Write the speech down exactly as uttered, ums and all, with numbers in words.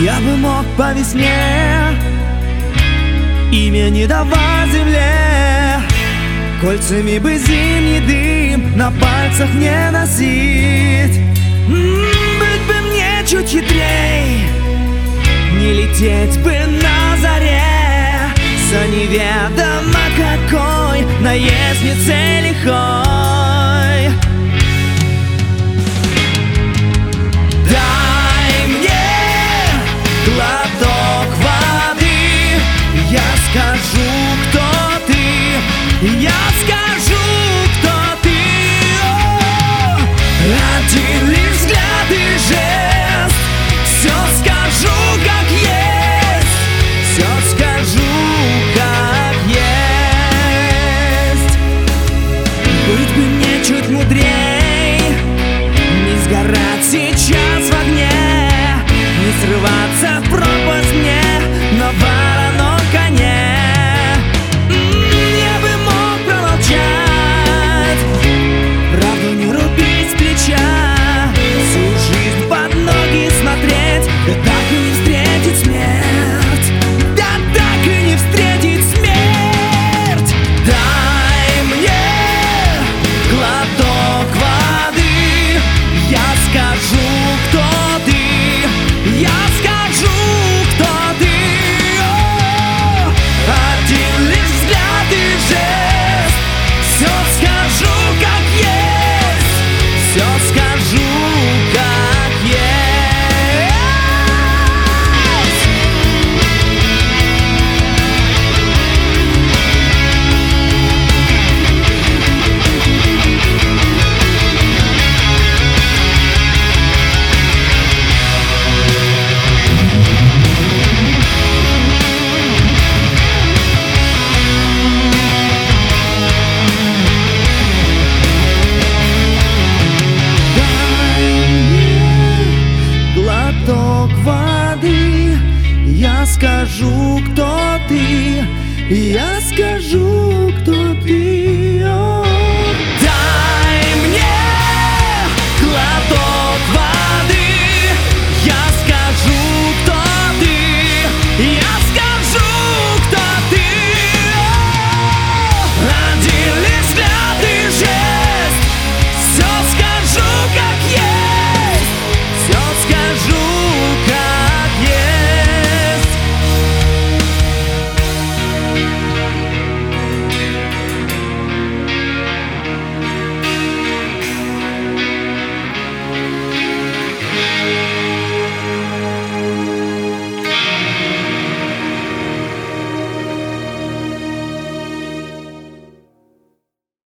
Я бы мог по весне имя не давать земле, кольцами бы зимний дым на пальцах не носить. М-м, быть бы мне чуть хитрей, не лететь бы на заре за неведомо какой наездницей лихой. Дай мне глоток воды, я скажу, кто ты, я скажу, кто ты. О, один лишь взгляд и жест, все скажу, как есть, все скажу, как есть. Быть бы мне чуть мудрей, не сгорать сейчас в огне, не срываться в пропасть мне на вороном коне. Я бы мог промолчать, правду не рубить с плеча, всю жизнь под ноги смотреть, да так и не встретить смерть, да так и не встретить смерть. Дай мне глоток воды, я скажу, кто ты, я скажу, кто ты. О, один лишь взгляд и жест, все скажу, как есть, все скажу, как есть. Глоток воды, я скажу, кто ты, я скажу, кто ты.